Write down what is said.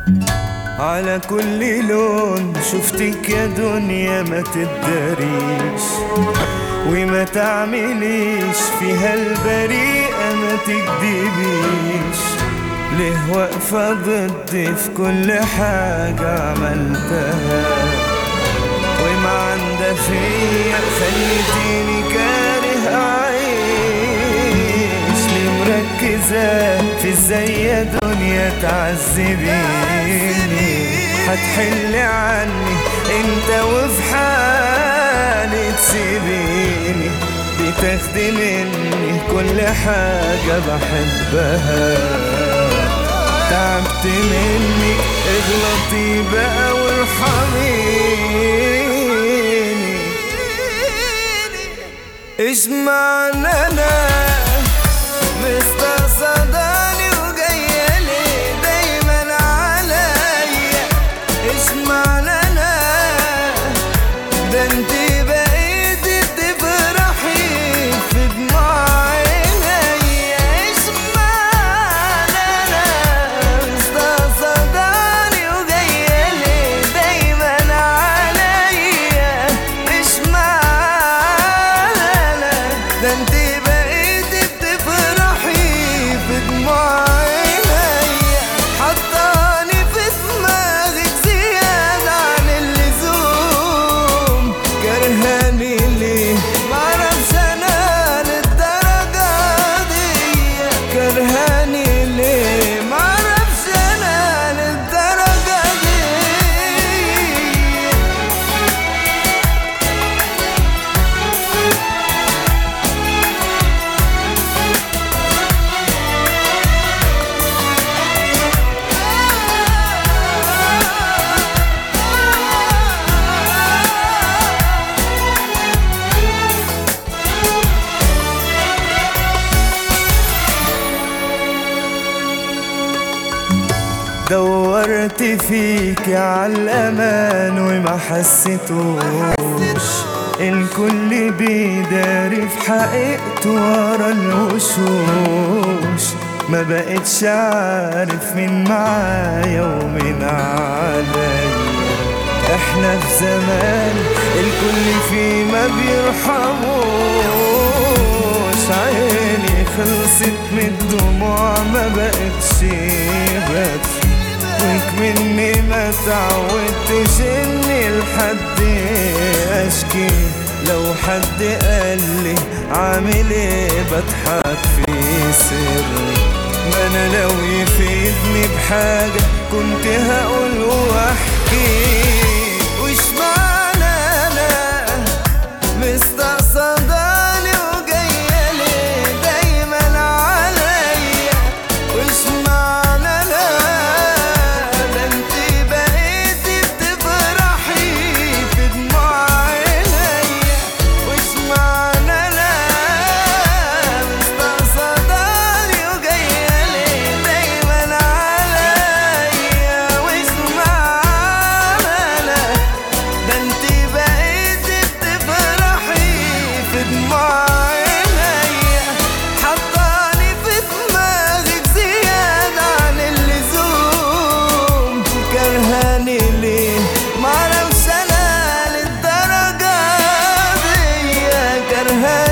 على كل لون شفتك يا دنيا ما تداريش، وما تعمليش فيها البريئة ما تكدبيش. ليه واقفة ضدي في كل حاجة عملتها، وما عندها فيا خليتيني كاره أعيش. ليه مركزة في ازاي يا دنيا تعذبيني، هتحلي عني انت وفي حالي تسيبيني. بتاخدي مني كل حاجة بحبها، تعبت منك اغلطي بقى وارحميني. ايش معنى انا مستقصداني وجاية ليه دايما عليا؟ ايش معنى انا ده انتي بقيتي تفرحي في دموع عينيا؟ ايش معنى انا مستقصداني وجاية ليه دايما عليا؟ ايش معنى انا ده انتي بقيتي بتفرحي في دموع عينيا؟ حطاني في دماغك زيادة عن اللزوم، كرهاني ليه معرفش انا للدرجة دي، كرهاني ليه معرفش انا للدرجة دي. دورت فيك عالأمان وما حسيتوش، الكل بيداري في حقيقته ورا الوشوش. ما بقتش عارف مين معايا ومين عليا. احنا في زمان الكل فيه ما بيرحموش، عيني خلصت من الدموع ما بقتش بس، وكمني ما تعودتش اني لحد اشكي. لو حد قالي عامل ايه بضحك في سر، ما انا لو يفيدني بحاجة كنت هقول واحكي. وش معنى انا مستقصداني وجاية ليه دايما عليا؟ وش معنى انا ده انتي بقيتي بتفرحي في دموع عينيا؟ وش معنى انا مستقصداني وجاية ليه دايما عليا؟ وش معنى انا ده انتي بقيتي بتفرحي في دموع عينيا؟ حطاني في دماغك زيادة عن اللزوم، كرهاني ليه معرفش انا للدرجة دي، كرهاني